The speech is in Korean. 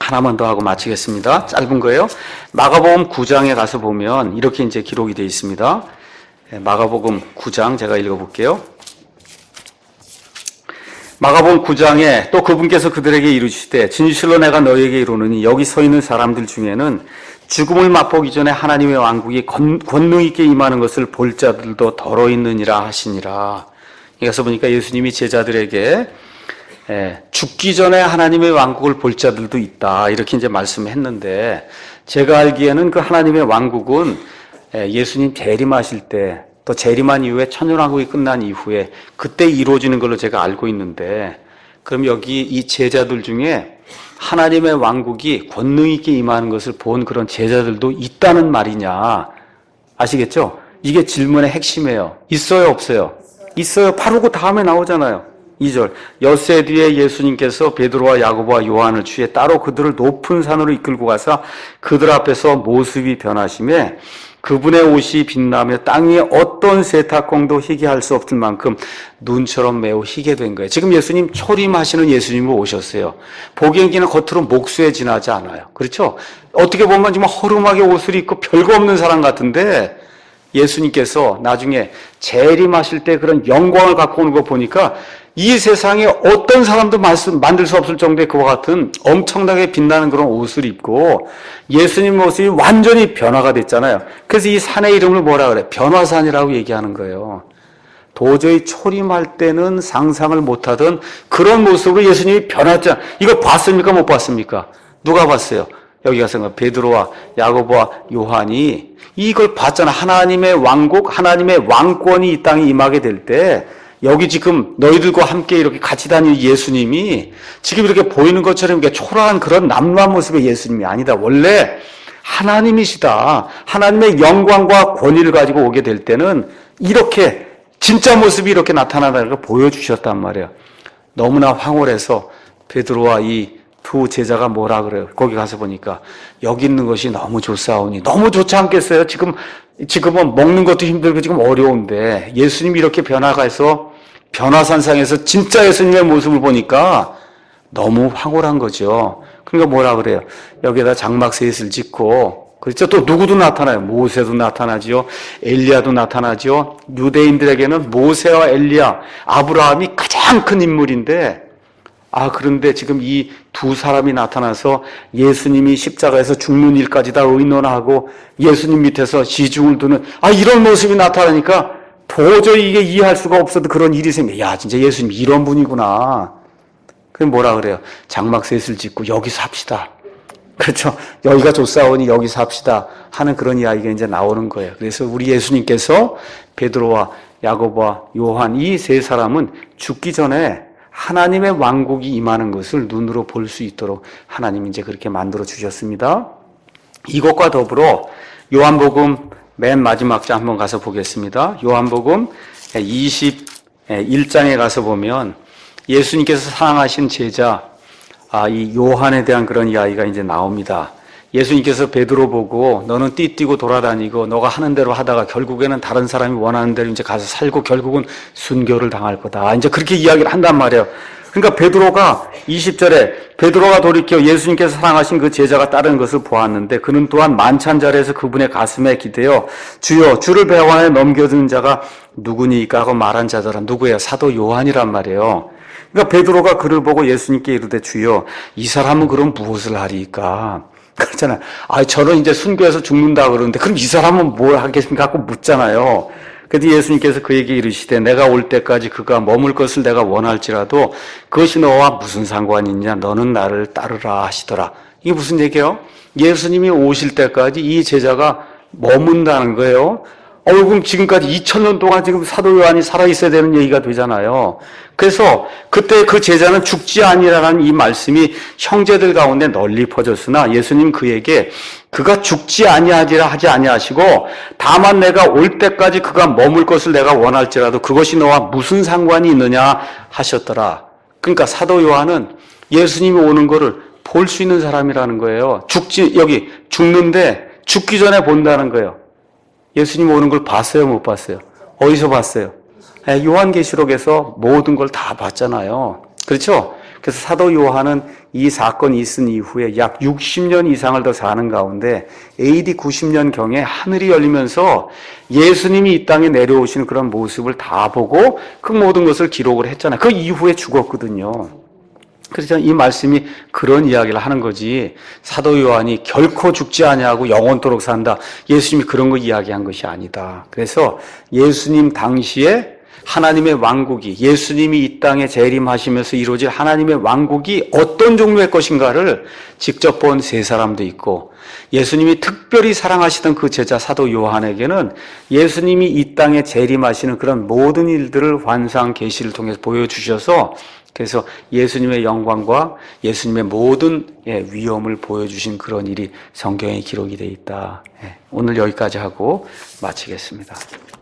하나만 더 하고 마치겠습니다. 짧은 거예요. 마가복음 9장에 가서 보면 이렇게 이제 기록이 되어 있습니다. 마가복음 9장 제가 읽어볼게요. 마가복음 9장에 또 그분께서 그들에게 이르시되 진실로 내가 너희에게 이르노니 여기 서 있는 사람들 중에는 죽음을 맛보기 전에 하나님의 왕국이 권능 있게 임하는 것을 볼 자들도 더러 있느니라 하시니라. 여기서 보니까 예수님이 제자들에게 죽기 전에 하나님의 왕국을 볼 자들도 있다 이렇게 이제 말씀했는데, 제가 알기에는 그 하나님의 왕국은 예수님 재림하실 때, 또 재림한 이후에 천년왕국이 끝난 이후에 그때 이루어지는 걸로 제가 알고 있는데, 그럼 여기 이 제자들 중에 하나님의 왕국이 권능 있게 임하는 것을 본 그런 제자들도 있다는 말이냐, 아시겠죠? 이게 질문의 핵심이에요. 있어요, 없어요? 있어요. 바로 그 다음에 나오잖아요. 2절. 엿새 뒤에 예수님께서 베드로와 야고보와 요한을 취해 따로 그들을 높은 산으로 이끌고 가서 그들 앞에서 모습이 변하심에 그분의 옷이 빛나며 땅 위에 어떤 세탁공도 희게 할 수 없을 만큼 눈처럼 매우 희게 된 거예요. 지금 예수님 초림하시는 예수님으로 오셨어요. 보기엔 그냥 겉으로 목수에 지나지 않아요. 그렇죠? 어떻게 보면 정말 허름하게 옷을 입고 별거 없는 사람 같은데, 예수님께서 나중에 재림하실 때 그런 영광을 갖고 오는 거 보니까 이 세상에 어떤 사람도 만들 수 없을 정도의 그와 같은 엄청나게 빛나는 그런 옷을 입고 예수님 모습이 완전히 변화가 됐잖아요. 그래서 이 산의 이름을 뭐라 그래? 변화산이라고 얘기하는 거예요. 도저히 초림할 때는 상상을 못하던 그런 모습으로 예수님이 변했잖아요. 이거 봤습니까? 못 봤습니까? 누가 봤어요? 여기 가서 베드로와 야고보와 요한이 이걸 봤잖아. 하나님의 왕국, 하나님의 왕권이 이 땅에 임하게 될 때 여기 지금 너희들과 함께 이렇게 같이 다니는 예수님이 지금 이렇게 보이는 것처럼 이렇게 초라한 그런 남루한 모습의 예수님이 아니다. 원래 하나님이시다. 하나님의 영광과 권위를 가지고 오게 될 때는 이렇게 진짜 모습이 이렇게 나타나다는 걸 보여주셨단 말이에요. 너무나 황홀해서 베드로와 이 두 제자가 뭐라 그래요? 거기 가서 보니까 여기 있는 것이 너무 좋사오니, 너무 좋지 않겠어요? 지금은 먹는 것도 힘들고 지금 어려운데 예수님이 이렇게 변화가서 변화산상에서 진짜 예수님의 모습을 보니까 너무 황홀한 거죠. 그러니까 뭐라 그래요? 여기에다 장막셋을 짓고, 그렇죠? 또 누구도 나타나요. 모세도 나타나지요. 엘리야도 나타나죠. 유대인들에게는 모세와 엘리야, 아브라함이 가장 큰 인물인데, 그런데 지금 이 두 사람이 나타나서 예수님이 십자가에서 죽는 일까지 다 의논하고 예수님 밑에서 시중을 두는 이런 모습이 나타나니까 도저히 이게 이해할 수가 없어도 그런 일이 생겨. 야, 진짜 예수님 이런 분이구나. 그럼 뭐라 그래요? 장막셋을 짓고 여기서 합시다. 그렇죠? 여기가 좋사오니 여기서 합시다 하는 그런 이야기가 이제 나오는 거예요. 그래서 우리 예수님께서 베드로와 야고보와 요한 이 세 사람은 죽기 전에 하나님의 왕국이 임하는 것을 눈으로 볼 수 있도록 하나님이 이제 그렇게 만들어 주셨습니다. 이것과 더불어 요한복음 맨 마지막 장 한번 가서 보겠습니다. 요한복음 21장에 가서 보면 예수님께서 사랑하신 제자 이 요한에 대한 그런 이야기가 이제 나옵니다. 예수님께서 베드로 보고 너는 띠뛰고 돌아다니고 너가 하는 대로 하다가 결국에는 다른 사람이 원하는 대로 이제 가서 살고 결국은 순교를 당할 거다. 이제 그렇게 이야기를 한단 말이에요. 그러니까 베드로가 20절에 베드로가 돌이켜 예수님께서 사랑하신 그 제자가 따르는 것을 보았는데 그는 또한 만찬자리에서 그분의 가슴에 기대어 주여 주를 배와 안에 넘겨드는 자가 누구니까 하고 말한 자들은 누구예요? 사도 요한이란 말이에요. 그러니까 베드로가 그를 보고 예수님께 이르되 주여 이 사람은 그럼 무엇을 하리까? 그렇잖아요. 저는 이제 순교해서 죽는다 그러는데 그럼 이 사람은 뭘 하겠습니까? 하고 묻잖아요. 그래서 예수님께서 그에게 이르시되 내가 올 때까지 그가 머물 것을 내가 원할지라도 그것이 너와 무슨 상관이 있냐? 너는 나를 따르라 하시더라. 이게 무슨 얘기예요? 예수님이 오실 때까지 이 제자가 머문다는 거예요. 그럼 지금까지 2000년 동안 지금 사도 요한이 살아있어야 되는 얘기가 되잖아요. 그래서 그때 그 제자는 죽지 아니라는 이 말씀이 형제들 가운데 널리 퍼졌으나 예수님 그에게 그가 죽지 아니하리라 하지 아니하시고 다만 내가 올 때까지 그가 머물 것을 내가 원할지라도 그것이 너와 무슨 상관이 있느냐 하셨더라. 그러니까 사도 요한은 예수님이 오는 거를 볼 수 있는 사람이라는 거예요. 여기 죽는데 죽기 전에 본다는 거예요. 예수님 오는 걸 봤어요? 못 봤어요? 어디서 봤어요? 요한계시록에서 모든 걸 다 봤잖아요. 그렇죠? 그래서 사도 요한은 이 사건이 있은 이후에 약 60년 이상을 더 사는 가운데 AD 90년경에 하늘이 열리면서 예수님이 이 땅에 내려오시는 그런 모습을 다 보고 그 모든 것을 기록을 했잖아요. 그 이후에 죽었거든요. 그래서 이 말씀이 그런 이야기를 하는 거지, 사도 요한이 결코 죽지 아니하고 영원토록 산다, 예수님이 그런 거 이야기한 것이 아니다. 그래서 예수님 당시에 하나님의 왕국이, 예수님이 이 땅에 재림하시면서 이루어질 하나님의 왕국이 어떤 종류의 것인가를 직접 본 세 사람도 있고, 예수님이 특별히 사랑하시던 그 제자 사도 요한에게는 예수님이 이 땅에 재림하시는 그런 모든 일들을 환상 계시를 통해서 보여주셔서, 그래서 예수님의 영광과 예수님의 모든 위엄을 보여주신 그런 일이 성경에 기록이 되어 있다. 오늘 여기까지 하고 마치겠습니다.